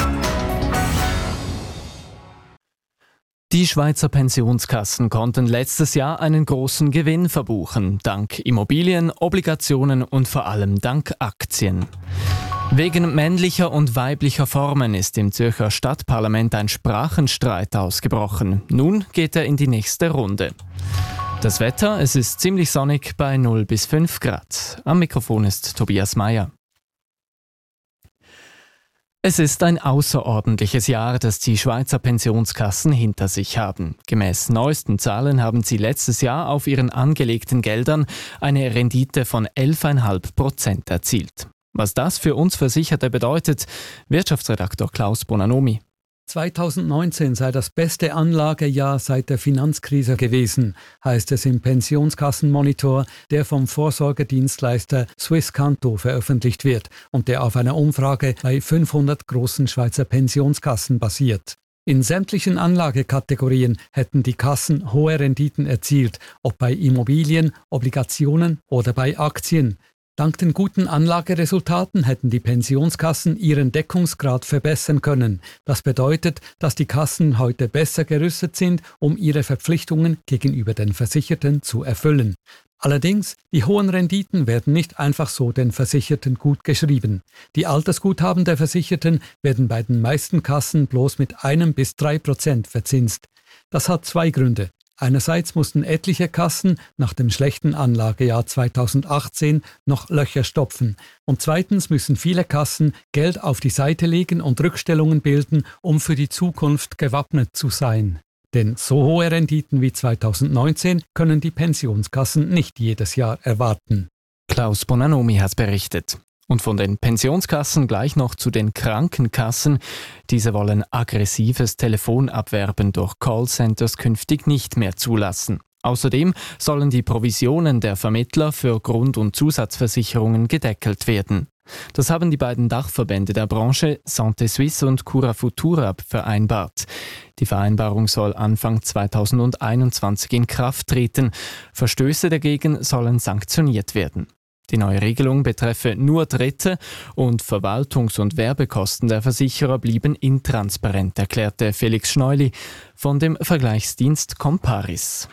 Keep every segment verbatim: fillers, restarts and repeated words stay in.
Die Schweizer Pensionskassen konnten letztes Jahr einen großen Gewinn verbuchen, dank Immobilien, Obligationen und vor allem dank Aktien. Wegen männlicher und weiblicher Formen ist im Zürcher Stadtparlament ein Sprachenstreit ausgebrochen. Nun geht er in die nächste Runde. Das Wetter, es ist ziemlich sonnig bei null bis fünf Grad. Am Mikrofon ist Tobias Meyer. Es ist ein außerordentliches Jahr, das die Schweizer Pensionskassen hinter sich haben. Gemäß neuesten Zahlen haben sie letztes Jahr auf ihren angelegten Geldern eine Rendite von elf Komma fünf Prozent erzielt. Was das für uns Versicherte bedeutet, Wirtschaftsredaktor Klaus Bonanomi. zweitausendneunzehn sei das beste Anlagejahr seit der Finanzkrise gewesen, heißt es im Pensionskassenmonitor, der vom Vorsorgedienstleister Swisscanto veröffentlicht wird und der auf einer Umfrage bei fünfhundert großen Schweizer Pensionskassen basiert. In sämtlichen Anlagekategorien hätten die Kassen hohe Renditen erzielt, ob bei Immobilien, Obligationen oder bei Aktien. Dank den guten Anlageresultaten hätten die Pensionskassen ihren Deckungsgrad verbessern können. Das bedeutet, dass die Kassen heute besser gerüstet sind, um ihre Verpflichtungen gegenüber den Versicherten zu erfüllen. Allerdings, die hohen Renditen werden nicht einfach so den Versicherten gut geschrieben. Die Altersguthaben der Versicherten werden bei den meisten Kassen bloß mit einem bis drei Prozent verzinst. Das hat zwei Gründe. Einerseits mussten etliche Kassen nach dem schlechten Anlagejahr zweitausendachtzehn noch Löcher stopfen und zweitens müssen viele Kassen Geld auf die Seite legen und Rückstellungen bilden, um für die Zukunft gewappnet zu sein. Denn so hohe Renditen wie zweitausendneunzehn können die Pensionskassen nicht jedes Jahr erwarten. Klaus Bonanomi hat berichtet. Und von den Pensionskassen gleich noch zu den Krankenkassen. Diese wollen aggressives Telefonabwerben durch Callcenters künftig nicht mehr zulassen. Außerdem sollen die Provisionen der Vermittler für Grund- und Zusatzversicherungen gedeckelt werden. Das haben die beiden Dachverbände der Branche Santé Suisse und Cura Futura vereinbart. Die Vereinbarung soll Anfang zweitausendeinundzwanzig in Kraft treten. Verstöße dagegen sollen sanktioniert werden. Die neue Regelung betreffe nur Dritte und Verwaltungs- und Werbekosten der Versicherer blieben intransparent, erklärte Felix Schneuli von dem Vergleichsdienst Comparis.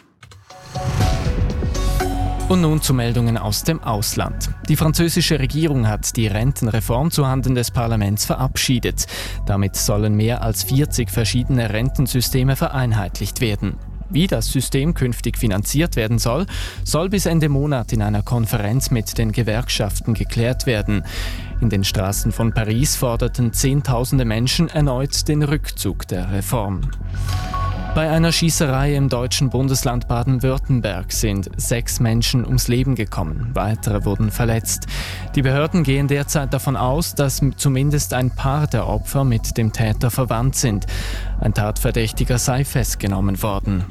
Und nun zu Meldungen aus dem Ausland. Die französische Regierung hat die Rentenreform zuhanden des Parlaments verabschiedet. Damit sollen mehr als vierzig verschiedene Rentensysteme vereinheitlicht werden. Wie das System künftig finanziert werden soll, soll bis Ende Monat in einer Konferenz mit den Gewerkschaften geklärt werden. In den Straßen von Paris forderten Zehntausende Menschen erneut den Rückzug der Reform. Bei einer Schießerei im deutschen Bundesland Baden-Württemberg sind sechs Menschen ums Leben gekommen. Weitere wurden verletzt. Die Behörden gehen derzeit davon aus, dass zumindest ein paar der Opfer mit dem Täter verwandt sind. Ein Tatverdächtiger sei festgenommen worden.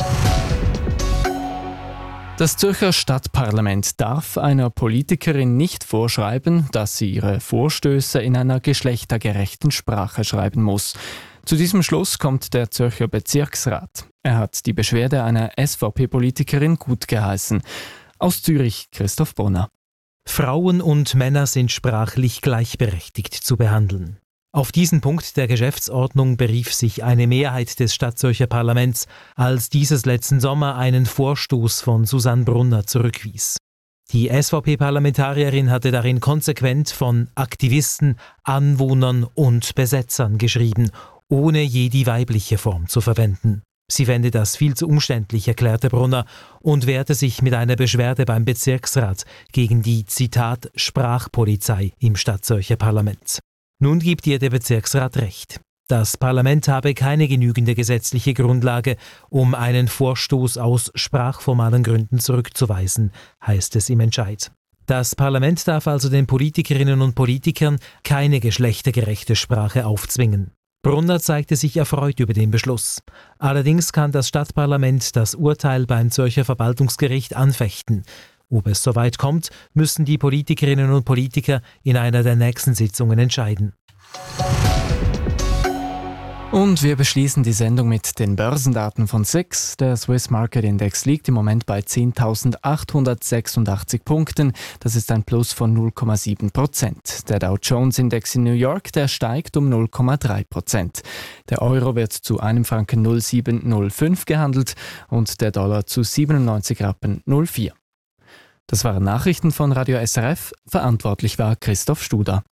Das Zürcher Stadtparlament darf einer Politikerin nicht vorschreiben, dass sie ihre Vorstöße in einer geschlechtergerechten Sprache schreiben muss. Zu diesem Schluss kommt der Zürcher Bezirksrat. Er hat die Beschwerde einer S V P-Politikerin gutgeheißen. Aus Zürich Christoph Bonner. Frauen und Männer sind sprachlich gleichberechtigt zu behandeln. Auf diesen Punkt der Geschäftsordnung berief sich eine Mehrheit des Stadtzürcher Parlaments, als dieses letzten Sommer einen Vorstoß von Susanne Brunner zurückwies. Die S V P-Parlamentarierin hatte darin konsequent von Aktivisten, Anwohnern und Besetzern geschrieben, ohne je die weibliche Form zu verwenden. Sie fände das viel zu umständlich, erklärte Brunner und wehrte sich mit einer Beschwerde beim Bezirksrat gegen die, Zitat, Sprachpolizei im Stadtzürcher Parlament. Nun gibt ihr der Bezirksrat recht. Das Parlament habe keine genügende gesetzliche Grundlage, um einen Vorstoß aus sprachformalen Gründen zurückzuweisen, heißt es im Entscheid. Das Parlament darf also den Politikerinnen und Politikern keine geschlechtergerechte Sprache aufzwingen. Brunner zeigte sich erfreut über den Beschluss. Allerdings kann das Stadtparlament das Urteil beim Zürcher Verwaltungsgericht anfechten. Ob es soweit kommt, müssen die Politikerinnen und Politiker in einer der nächsten Sitzungen entscheiden. Und wir beschließen die Sendung mit den Börsendaten von S I X. Der Swiss Market Index liegt im Moment bei zehntausendachthundertsechsundachtzig Punkten. Das ist ein Plus von null Komma sieben Prozent. Der Dow Jones Index in New York, der steigt um null Komma drei Prozent. Der Euro wird zu einem Franken null Komma sieben null fünf gehandelt und der Dollar zu siebenundneunzig Rappen null Komma vier. Das waren Nachrichten von Radio S R F. Verantwortlich war Christoph Studer.